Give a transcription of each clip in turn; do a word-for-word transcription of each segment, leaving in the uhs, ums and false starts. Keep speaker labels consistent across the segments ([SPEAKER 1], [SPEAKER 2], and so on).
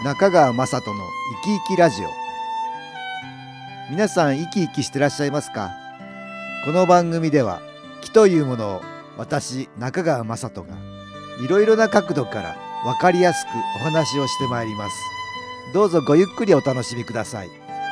[SPEAKER 1] 中川雅人の生き生きラジオ。皆さん生き生きしてらっしゃいますか？この番組では気というものを私中川雅人がいろいろな角度から分かりやすくお話をしてまいります。どうぞごゆっくりお楽しみください。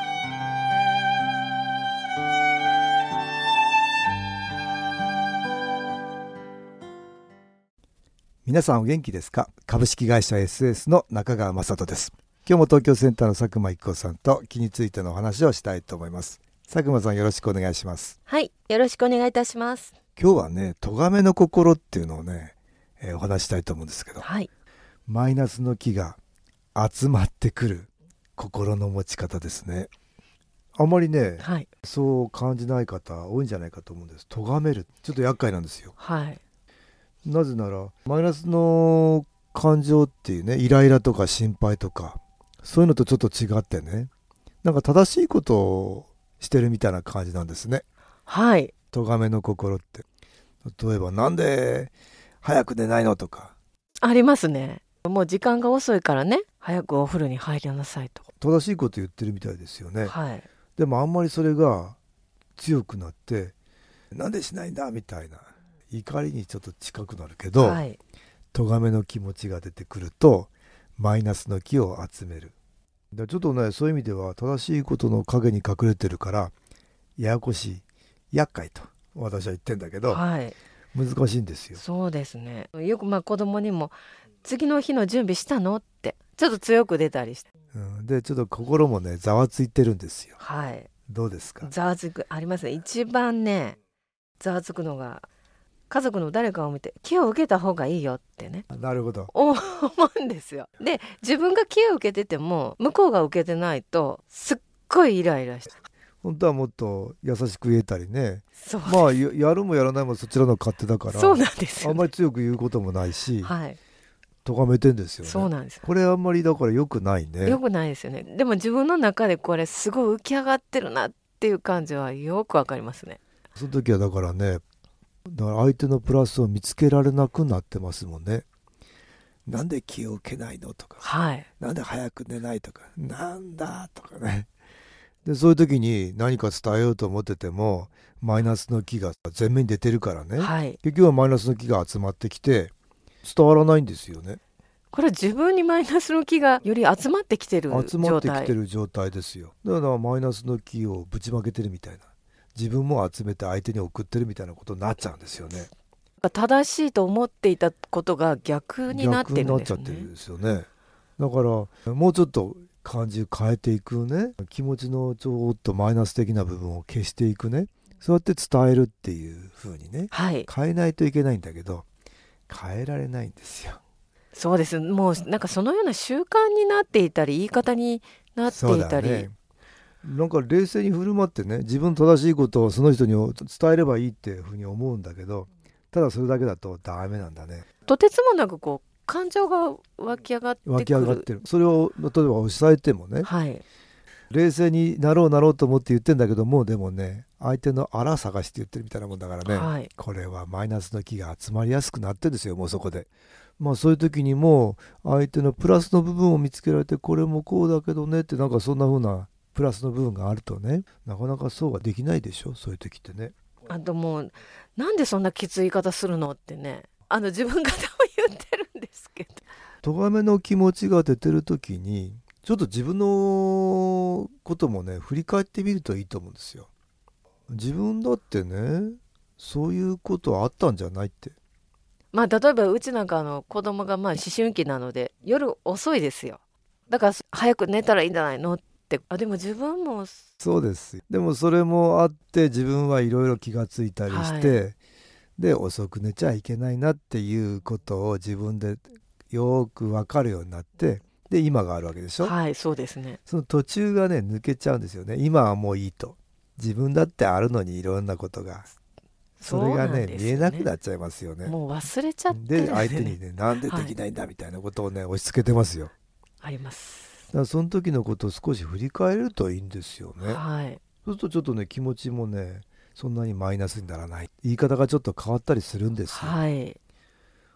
[SPEAKER 1] 皆さんお元気ですか？株式会社 エスエス の中川雅人です。今日も東京センターの佐久間一子さんと気についてのお話をしたいと思います。佐久間さん、よろしくお願いします。
[SPEAKER 2] はい、よろしくお願いいたします。
[SPEAKER 1] 今日はね、咎めの心っていうのをね、えーお話したいと思うんですけど、
[SPEAKER 2] はい、
[SPEAKER 1] マイナスの気が集まってくる心の持ち方ですね。あまりね、
[SPEAKER 2] はい、
[SPEAKER 1] そう感じない方多いんじゃないかと思うんです。咎める、ちょっと厄介なんですよ。
[SPEAKER 2] はい、
[SPEAKER 1] なぜならマイナスの感情っていうね、イライラとか心配とかそういうのとちょっと違ってね、なんか正しいことをしてるみたいな感じなんですね。
[SPEAKER 2] はい、
[SPEAKER 1] 咎めの心って、例えばなんで早く寝ないのとか、
[SPEAKER 2] ありますね。もう時間が遅いからね、早くお風呂に入りなさいと。
[SPEAKER 1] 正しいこと言ってるみたいですよね。
[SPEAKER 2] はい、
[SPEAKER 1] でもあんまりそれが強くなって、なんでしないんだみたいな怒りにちょっと近くなるけど、
[SPEAKER 2] はい、
[SPEAKER 1] 咎めの気持ちが出てくるとマイナスの気を集める。でちょっとね、そういう意味では正しいことの陰に隠れてるからややこしい、厄介と私は言ってんだけど、
[SPEAKER 2] はい、
[SPEAKER 1] 難しいんですよ。
[SPEAKER 2] そうですね。よくまあ子供にも次の日の準備したのってちょっと強く出たりして、
[SPEAKER 1] うん、でちょっと心もねざわついてるんですよ。
[SPEAKER 2] はい、
[SPEAKER 1] どうですか？
[SPEAKER 2] ざわつくありますね。一番ね、ざわつくのが家族の誰かを見て気を受けた方がいいよってね、
[SPEAKER 1] なるほど。
[SPEAKER 2] 思うんですよ。で、自分が気を受けてても向こうが受けてないとすっごいイライラして、
[SPEAKER 1] 本当はもっと優しく言えたりね、
[SPEAKER 2] そうです、
[SPEAKER 1] まあややるもやらないもそちらの勝手だから、
[SPEAKER 2] そうなんですよ、ね、
[SPEAKER 1] あんまり強く言うこともないし、
[SPEAKER 2] はい、
[SPEAKER 1] 咎めてんですよね。
[SPEAKER 2] そうなんですよ。
[SPEAKER 1] これあんまりだから良くないね。
[SPEAKER 2] よくないですよね。でも自分の中でこれすごい浮き上がってるなっていう感じはよくわかりますね。
[SPEAKER 1] その時はだからね、だから相手のプラスを見つけられなくなってますもんね。なんで気を受けないのとか、
[SPEAKER 2] はい、
[SPEAKER 1] なんで早く寝ないとか、なんだとかね。でそういう時に何か伝えようと思っててもマイナスの気が前面に出てるからね、
[SPEAKER 2] はい、
[SPEAKER 1] 結局はマイナスの気が集まってきて伝わらないんですよね。
[SPEAKER 2] これは自分にマイナスの気がより集まってきてる状態、
[SPEAKER 1] 集まってきてる状態ですよ。だからマイナスの気をぶちまけてるみたいな、自分も集めて相手に送ってるみたいなことになっちゃうんですよね。
[SPEAKER 2] 正しいと思っていたことが逆になってるんですよね。
[SPEAKER 1] 逆になっちゃってるんですよね。だからもうちょっと感じ変えていくね、気持ちのちょっとマイナス的な部分を消していくね、そうやって伝えるっていう風にね、
[SPEAKER 2] はい、
[SPEAKER 1] 変えないといけないんだけど変えられないんですよ。
[SPEAKER 2] そうです。もうなんかそのような習慣になっていたり言い方になって
[SPEAKER 1] そう
[SPEAKER 2] いたり、
[SPEAKER 1] だね、なんか冷静に振る舞ってね、自分正しいことをその人に伝えればいいっていう風に思うんだけど、ただそれだけだとダメなんだね。
[SPEAKER 2] とてつもなくこう感情が湧き上がってくる。
[SPEAKER 1] 湧き上がってる。それを例えば抑えてもね、
[SPEAKER 2] はい、
[SPEAKER 1] 冷静になろうなろうと思って言ってんだけども、でもね、相手のあら探して言ってるみたいなもんだからね、
[SPEAKER 2] はい、
[SPEAKER 1] これはマイナスの気が集まりやすくなってるんですよ、もうそこで。まあそういう時にも相手のプラスの部分を見つけられて、これもこうだけどねって、なんかそんな風なプラスの部分があるとね、なかなかそうはできないでしょ、そういう時ってね。
[SPEAKER 2] あともうなんでそんなきつい言い方するのってね、あの自分が多分言ってるんですけど、
[SPEAKER 1] 咎めの気持ちが出てる時にちょっと自分のこともね振り返ってみるといいと思うんですよ。自分だってね、そういうことあったんじゃないって。
[SPEAKER 2] まあ例えばうちなんかあの子供がまあ思春期なので夜遅いですよ。だから早く寝たらいいんじゃないのって、あでも自分も、
[SPEAKER 1] そうですよ。でもそれもあって自分はいろいろ気がついたりして、
[SPEAKER 2] はい、
[SPEAKER 1] で遅く寝ちゃいけないなっていうことを自分でよく分かるようになって、で今があるわけでしょ。
[SPEAKER 2] はい、そうですね。
[SPEAKER 1] その途中がね抜けちゃうんですよね。今はもういいと、自分だってあるのにいろんなことが、それがね見えなくなっちゃいますよね。
[SPEAKER 2] もう忘れちゃってるん
[SPEAKER 1] で
[SPEAKER 2] ですよね。
[SPEAKER 1] 相手にね、なんでできないんだみたいなことをね、押し付けてますよ。
[SPEAKER 2] あります。
[SPEAKER 1] だからその時のことを少し振り返るといいんですよね。
[SPEAKER 2] はい、
[SPEAKER 1] そうするとちょっとね気持ちもねそんなにマイナスにならない、言い方がちょっと変わったりするんですよ。
[SPEAKER 2] はい、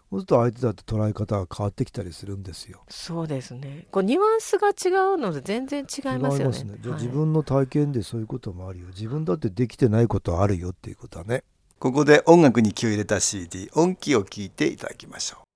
[SPEAKER 3] そうすると相手だって捉え方が変わってきたりするんですよ。
[SPEAKER 2] そうですね。こうニュアンスが違うので全然違いますよね。
[SPEAKER 3] 違いますね。じゃあ
[SPEAKER 2] はい
[SPEAKER 3] 自分の体験でそういうこともあるよ、自分だってできてないことあるよっていうことはね。ここで音楽に気を入れた シーディー 音気を聞いていただきましょう。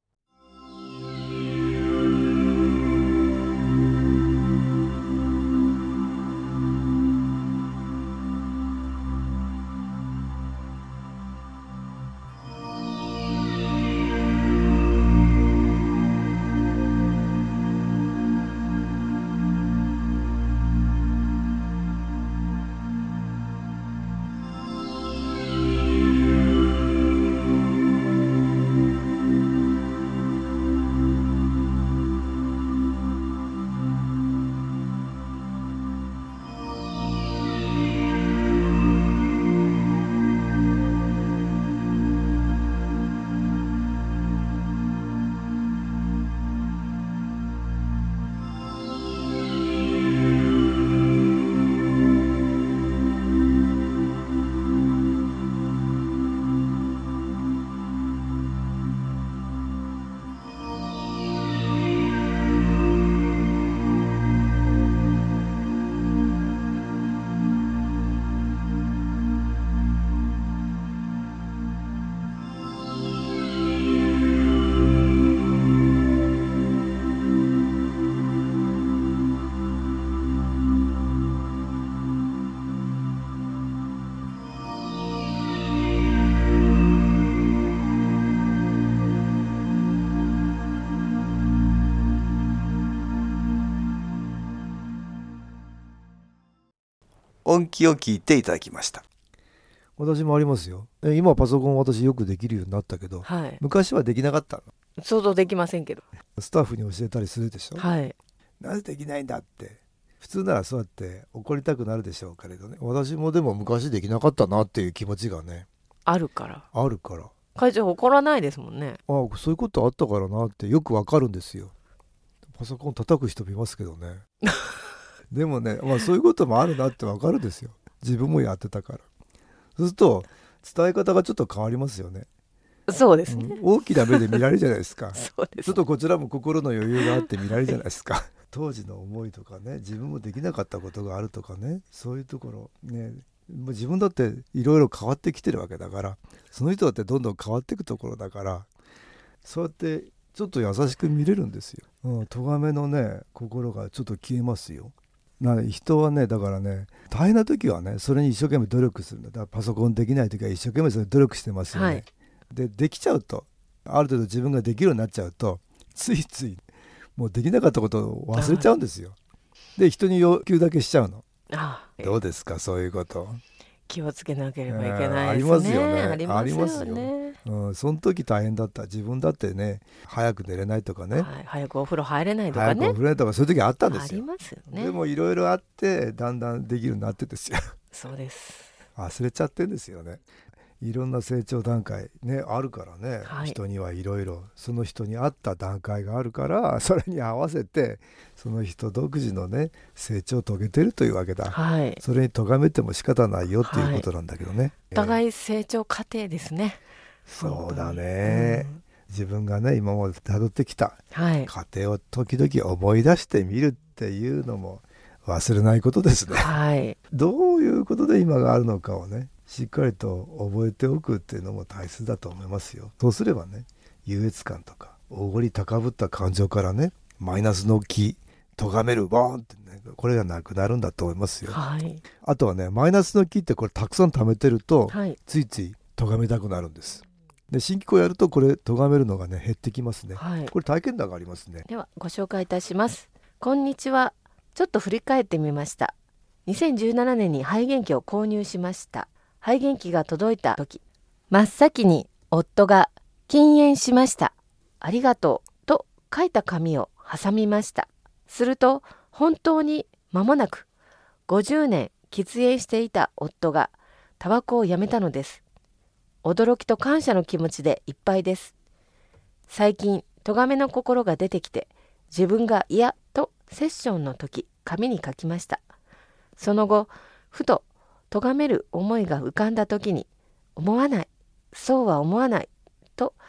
[SPEAKER 3] 音気を聞いていただきました。私もありますよ。え今パソコン私よくできるようになったけど、
[SPEAKER 2] はい、
[SPEAKER 3] 昔はできなかったの。
[SPEAKER 2] 想像できませんけど、
[SPEAKER 3] スタッフに教えたりするでしょ、
[SPEAKER 2] はい、
[SPEAKER 3] なぜできないんだって。普通ならそうやって怒りたくなるでしょうけれどね、私もでも昔できなかったなっていう気持ちがね
[SPEAKER 2] あるから
[SPEAKER 3] あるから、
[SPEAKER 2] 会長怒らないですもんね。
[SPEAKER 3] あそういうことあったからなってよくわかるんですよ。パソコン叩く人もいますけどねでもね、まあ、そういうこともあるなってわかるんですよ。自分もやってたから。そうすると伝え方がちょっと変わりますよね。
[SPEAKER 2] そうですね、
[SPEAKER 3] うん、大きな目で見られるじゃないですか
[SPEAKER 2] そうです。
[SPEAKER 3] ちょっとこちらも心の余裕があって見られるじゃないですか当時の思いとかね、自分もできなかったことがあるとかね、そういうところね、もう自分だっていろいろ変わってきてるわけだから、その人だってどんどん変わっていくところだから、そうやってちょっと優しく見れるんですよ。うん、咎めのね心がちょっと消えますよ。なので人はね、だからね、大変な時はねそれに一生懸命努力するんだ。だからパソコンできない時は一生懸命それ努力してますよね、
[SPEAKER 2] はい、
[SPEAKER 3] でできちゃうと、ある程度自分ができるようになっちゃうと、ついついもうできなかったことを忘れちゃうんですよ。で人に要求だけしちゃうの。
[SPEAKER 2] ああ、
[SPEAKER 3] どうですかそういうこと。
[SPEAKER 2] 気をつけなければいけないですね、
[SPEAKER 3] えーありますよね
[SPEAKER 2] ありますよね。
[SPEAKER 3] ありますよ、うん、その時大変だった。自分だってね早く寝れないとかね、
[SPEAKER 2] はい、早くお風呂入れないとか
[SPEAKER 3] 早く
[SPEAKER 2] ね、
[SPEAKER 3] お風呂とかそういう時あったんですよ。
[SPEAKER 2] ありますよね。
[SPEAKER 3] でもいろいろあってだんだんできるようになってですよ
[SPEAKER 2] そうです。
[SPEAKER 3] 忘れちゃってんですよね。いろんな成長段階ねあるからね、
[SPEAKER 2] はい、
[SPEAKER 3] 人にはいろいろその人に合った段階があるから、それに合わせてその人独自のね成長を遂げてるというわけだ、
[SPEAKER 2] はい、
[SPEAKER 3] それに咎めても仕方ないよっていうことなんだけどね、はい、
[SPEAKER 2] お互い成長過程ですね、
[SPEAKER 3] えー、そうだね、うん、自分がね今まで辿ってきた過程を時々思い出してみるっていうのも忘れないことですね、
[SPEAKER 2] はい、
[SPEAKER 3] どういうことで今があるのかをねしっかりと覚えておくっていうのも大切だと思いますよ。そうすればね、優越感とかおごり高ぶった感情からね、マイナスの気、咎めるボーンってね、これがなくなるんだと思いますよ、
[SPEAKER 2] はい、
[SPEAKER 3] あとはね、マイナスの気ってこれたくさん溜めてると、
[SPEAKER 2] はい、
[SPEAKER 3] ついつい咎めたくなるんです。で新機構やるとこれ咎めるのがね減ってきますね、はい、これ体験談がありますね。
[SPEAKER 2] ではご紹介いたします。こんにちは。ちょっと振り返ってみました。にせんじゅうななねんに肺元気を購入しました。肺元気が届いた時、真っ先に夫が禁煙しました。ありがとうと書いた紙を挟みました。すると本当に間もなくごじゅうねん喫煙していた夫がタバコをやめたのです。驚きと感謝の気持ちでいっぱいです。最近咎めの心が出てきて、自分が嫌とセッションの時紙に書きました。その後ふと咎める思いが浮かんだ時に、思わない、そうは思わないと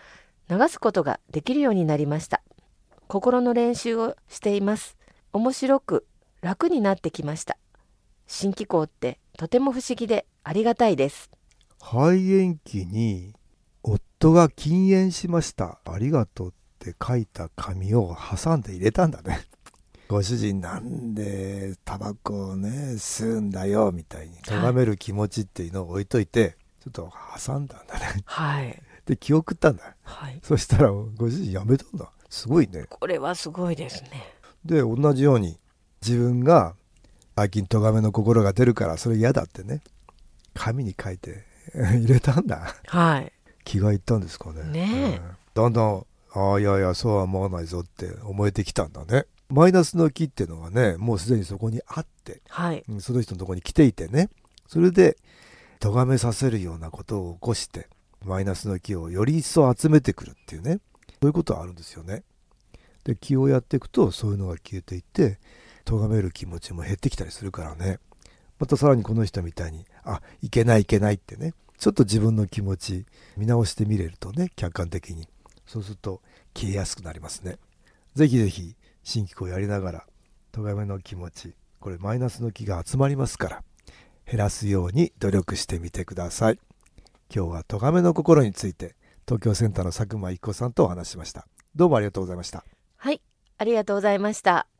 [SPEAKER 2] 流すことができるようになりました。心の練習をしています。面白く楽になってきました。新機構ってとても不思議でありがたいです。
[SPEAKER 3] 肺炎期に夫が禁煙しました。ありがとうって書いた紙を挟んで入れたんだね。ご主人なんでタバコをね吸うんだよみたいに咎める気持ちっていうのを置いといて、はい、ちょっと挟んだんだね。
[SPEAKER 2] はい。
[SPEAKER 3] で気を送ったんだ。
[SPEAKER 2] はい。
[SPEAKER 3] そしたらご主人やめたんだ。すごいね。
[SPEAKER 2] これはすごいですね。
[SPEAKER 3] で同じように自分が最近咎めの心が出るからそれ嫌だってね紙に書いて入れたんだ。
[SPEAKER 2] はい。
[SPEAKER 3] 気がいったんですかね。
[SPEAKER 2] ねえ、
[SPEAKER 3] うん、だんだんああいやいやそうは思わないぞって思えてきたんだね。マイナスの気っていうのがねもうすでにそこにあって、
[SPEAKER 2] はい、
[SPEAKER 3] その人のところに来ていてね、それで咎めさせるようなことを起こしてマイナスの気をより一層集めてくるっていうね、そういうことはあるんですよね。で気をやっていくとそういうのが消えていって咎める気持ちも減ってきたりするからね、またさらにこの人みたいにあいけないいけないってねちょっと自分の気持ち見直してみれるとね、客観的にそうすると消えやすくなりますね。ぜひぜひ新機構やりながら咎めの気持ち、これマイナスの気が集まりますから減らすように努力してみてください。今日は咎めの心について東京センターの佐久間一子さんとお話ししました。どうもありがとうございました。
[SPEAKER 2] はい、ありがとうございました。